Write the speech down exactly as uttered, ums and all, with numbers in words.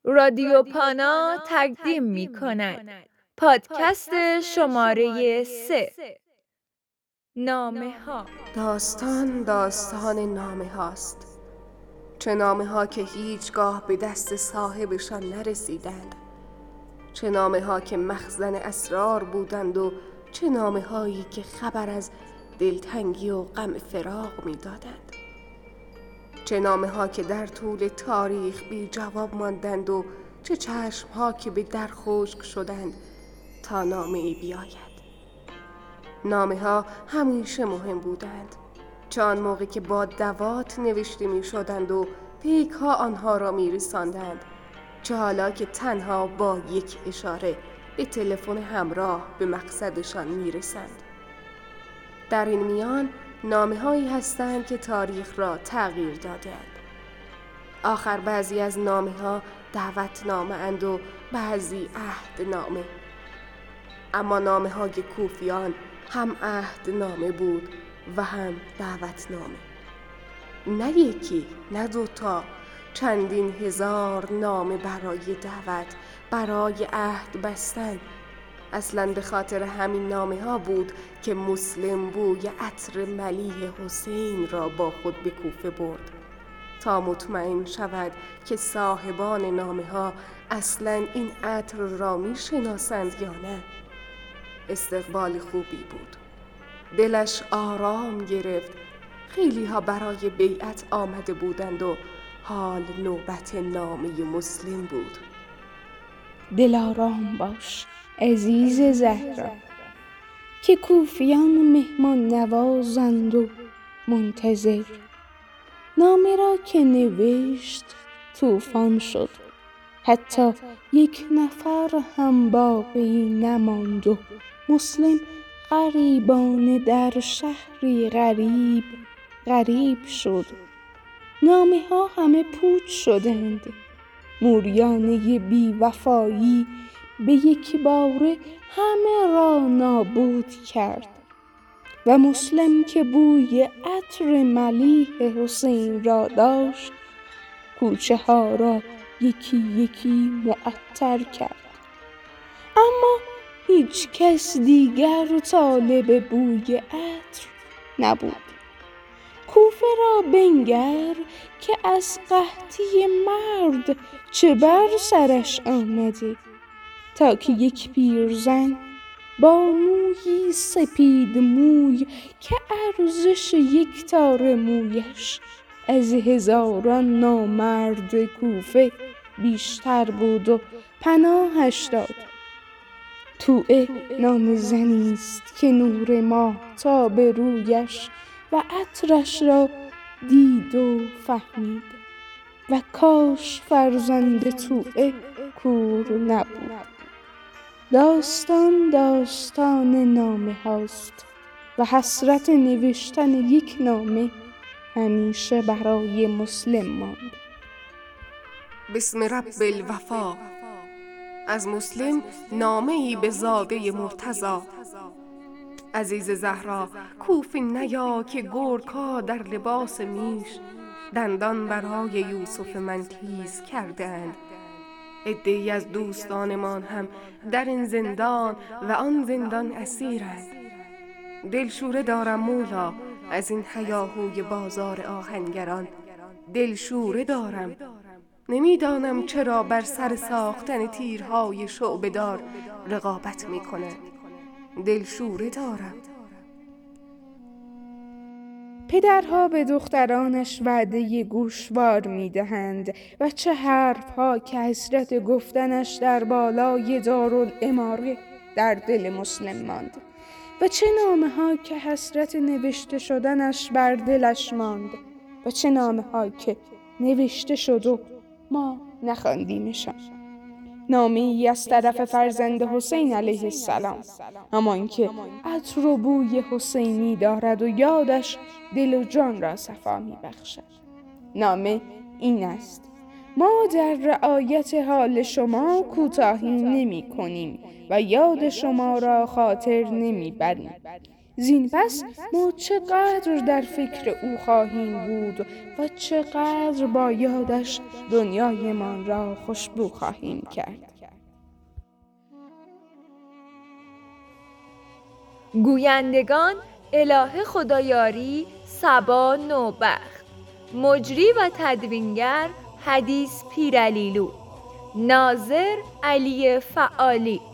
رادیو پانا تقدیم می کند پادکست شماره سه، نامه ها. داستان داستان نامه هاست، چه نامه ها که هیچگاه به دست صاحبشان نرسیدند، چه نامه ها که مخزن اسرار بودند و چه نامه هایی که خبر از دلتنگی و غم فراق می دادند، چه نامه ها که در طول تاریخ بی جواب ماندند و چه چشم ها که به در خشک شدند تا نامه ای بیاید. نامه ها همیشه مهم بودند، چه آن موقع که با دوات نوشته می شدند و پیک ها آنها را می رساندند، چه حالا که تنها با یک اشاره به تلفن همراه به مقصدشان می رسند. در این میان نامه هایی هستند که تاریخ را تغییر دادند. آخر بعضی از نامه ها دعوت نامه اند و بعضی عهد نامه، اما نامه های کوفیان هم عهد نامه بود و هم دعوت نامه. نه یکی، نه دوتا، چندین هزار نامه برای دعوت، برای عهد بستن. اصلاً به خاطر همین نامه ها بود که مسلم بوی عطر ملیح حسین را با خود به کوفه برد تا مطمئن شود که صاحبان نامه ها اصلاً این عطر را می شناسند یا نه. استقبال خوبی بود، دلش آرام گرفت. خیلی ها برای بیعت آمده بودند و حال نوبت نامه مسلم بود. دل آرام باش عزیز زهرا، که کوفیان مهمان نوازند و منتظر. نامه را که نوشت طوفان شد، حتی یک نفر هم باقی نماند و مسلم غریبانه در شهری غریب غریب شد. نامه ها همه پوچ شدند، موریانه بی وفایی به یک باره همه را نابود کرد و مسلم که بوی عطر ملیح حسین را داشت، کوچه ها را یکی یکی معطر کرد. اما هیچ کس دیگر طالب بوی عطر نبود. کوفه را بنگر که از قحطی مرد چه بر سرش آمده، تا که یک پیرزن با مویی سپید موی که ارزش یک تار مویش از هزاران نامرد کوفه بیشتر بود و پناهش داد. توعه نام زنی است که نور ماهتاب رویش و عطرش را دید و فهمید، و کاش فرزند توعه کور نبود. داستان داستان نامه هاست و حسرت نوشتن یک نامه همیشه برای مسلم ماند. بسم رب الوفا، از مسلم نامه‌ای به زاده مرتضی. عزیز زهرا، کوفه نیا که گرگ‌ها در لباس میش دندان برای یوسف من تیز کردند. عده‌ای از دوستانمان هم در این زندان و آن زندان اسیرند. دلشوره دارم مولا از این هیاهوی بازار آهنگران، دلشوره دارم. نمیدانم چرا بر سر ساختن تیرهای شعبه‌دار رقابت میکنند. دلشوره دارم. پدرها به دخترانش وعده گوشوار می‌دهند و چه حرف‌ها که حسرت گفتنش در بالای دارالاماره در دل مسلم ماند، و چه نامه‌ها که حسرت نوشته شدنش بر دلش ماند، و چه نامه‌ها که نوشته شد و ما نخواندیمشان. نامه‌ای از طرف فرزند حسین علیه السلام، همان که عطر و بوی حسینی دارد و یادش دل و جان را صفا می‌بخشد. نامه این است: ما در رعایت حال شما کوتاهی نمی‌کنیم و یاد شما را خاطر نمی‌بریم. زین پس ما چقدر در فکر او خواهیم بود و چقدر با یادش دنیایمان را خوشبو خواهیم کرد. گویندگان: اله خدایاری صبا نوبخت. مجری و تدوینگر: حدیث پیرعلیلو. ناظر: علی فعالی.